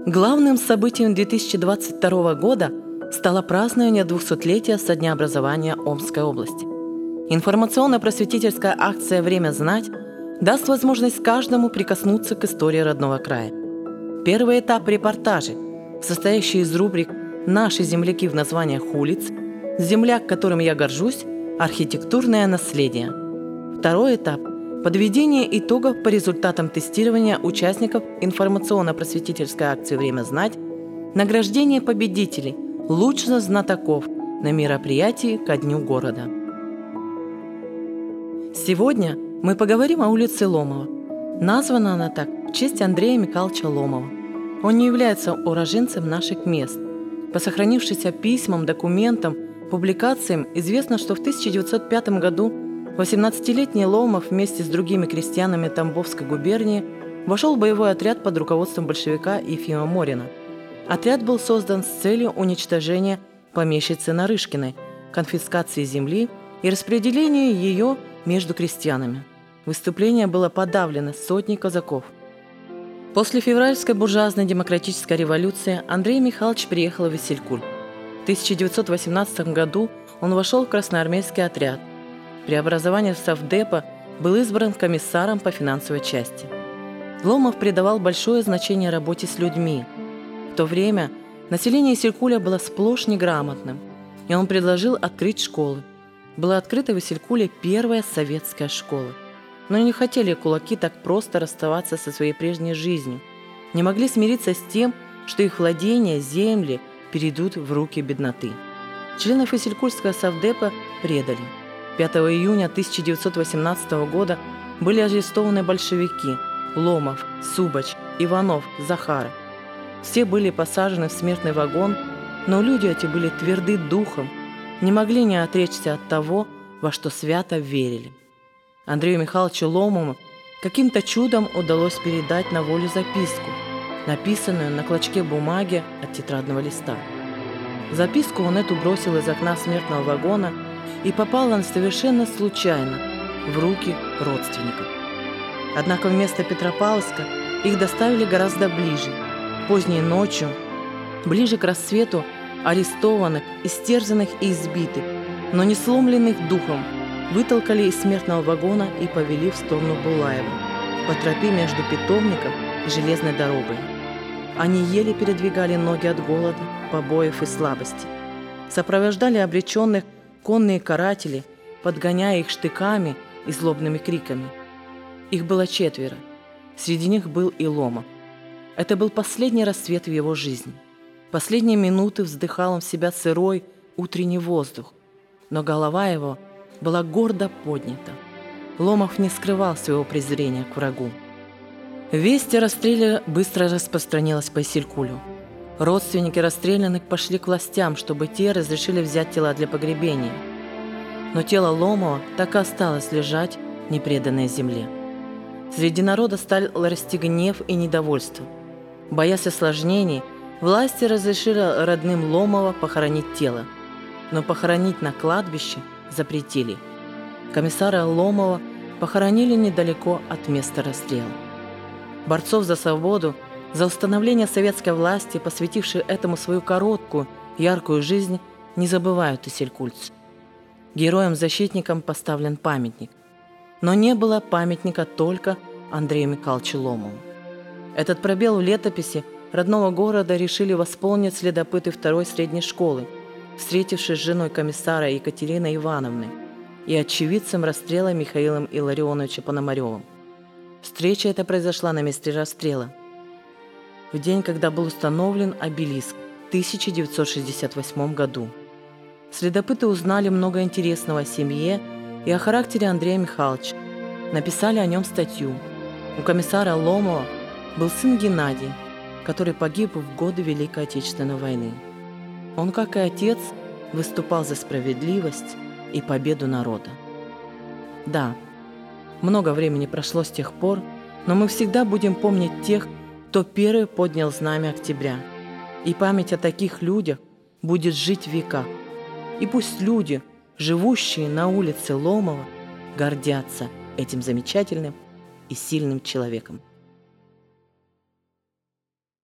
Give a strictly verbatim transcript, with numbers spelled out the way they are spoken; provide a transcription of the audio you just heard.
Главным событием две тысячи двадцать второго года стало празднование двухсотлетия со дня образования Омской области. Информационно-просветительская акция «Время знать» даст возможность каждому прикоснуться к истории родного края. Первый этап – репортажи, состоящие из рубрик «Наши земляки» в названиях улиц, «Земляк, которым я горжусь», «Архитектурное наследие». Второй этап – подведение итогов по результатам тестирования участников информационно-просветительской акции «Время знать», награждение победителей, лучших знатоков на мероприятии ко Дню города. Сегодня мы поговорим о улице Ломова. Названа она так в честь Андрея Михайловича Ломова. Он не является уроженцем наших мест. По сохранившимся письмам, документам, публикациям известно, что в тысяча девятьсот пятом году восемнадцатилетний Ломов вместе с другими крестьянами Тамбовской губернии вошел в боевой отряд под руководством большевика Ефима Морина. Отряд был создан с целью уничтожения помещицы Нарышкиной, конфискации земли и распределения ее между крестьянами. Выступление было подавлено сотней казаков. После февральской буржуазной демократической революции Андрей Михайлович приехал в Исилькуль. В тысяча девятьсот восемнадцатом году он вошел в красноармейский отряд. При образовании Совдепа был избран комиссаром по финансовой части. Ломов придавал большое значение работе с людьми. В то время население Исилькуля было сплошь неграмотным, и он предложил открыть школы. Была открыта в Исилькуле первая советская школа. Но не хотели кулаки так просто расставаться со своей прежней жизнью, не могли смириться с тем, что их владения, земли перейдут в руки бедноты. Членов Исилькульского совдепа предали. пятого июня тысяча девятьсот восемнадцатого года были арестованы большевики Ломов, Субач, Иванов, Захаров. Все были посажены в смертный вагон, но люди эти были тверды духом, не могли не отречься от того, во что свято верили. Андрею Михайловичу Ломову каким-то чудом удалось передать на волю записку, написанную на клочке бумаги от тетрадного листа. Записку он эту бросил из окна смертного вагона, и попала она совершенно случайно в руки родственников. Однако вместо Петропавловска их доставили гораздо ближе. Поздней ночью, ближе к рассвету, арестованных, истерзанных и избитых, но не сломленных духом, вытолкали из смертного вагона и повели в сторону Булаева, по тропе между питомником и железной дорогой. Они еле передвигали ноги от голода, побоев и слабости. Сопровождали обреченных конные каратели, подгоняя их штыками и злобными криками. Их было четверо. Среди них был и Ломов. Это был последний рассвет в его жизни. Последние минуты вздыхал он в себя сырой утренний воздух, но голова его была гордо поднята. Ломов не скрывал своего презрения к врагу. Весть о расстреле быстро распространилась по Исилькулю. Родственники расстрелянных пошли к властям, чтобы те разрешили взять тела для погребения. Но тело Ломова так и осталось лежать, непреданное земле. Среди народа стал расти гнев и недовольство. Боясь осложнений, власти разрешили родным Ломова похоронить тело, но похоронить на кладбище запретили. Комиссара Ломова похоронили недалеко от места расстрела. Борцов за свободу, за установление советской власти, посвятившие этому свою короткую, яркую жизнь, не забывают исилькульцы. Героям-защитникам поставлен памятник. Но не было памятника только Андрею Михайловичу Ломову. Этот пробел в летописи родного города решили восполнить следопыты второй средней школы, встретившись с женой комиссара Екатериной Ивановной и очевидцем расстрела Михаилом Илларионовичем Пономаревым. Встреча эта произошла на месте расстрела в день, когда был установлен обелиск в тысяча девятьсот шестьдесят восьмом году. Следопыты узнали много интересного о семье и о характере Андрея Михайловича. Написали о нем статью. У комиссара Ломова был сын Геннадий, который погиб в годы Великой Отечественной войны. Он, как и отец, выступал за справедливость и победу народа. Да, много времени прошло с тех пор, но мы всегда будем помнить тех, кто первый поднял знамя октября. И память о таких людях будет жить в веках. И пусть люди, живущие на улице Ломова, гордятся этим замечательным и сильным человеком.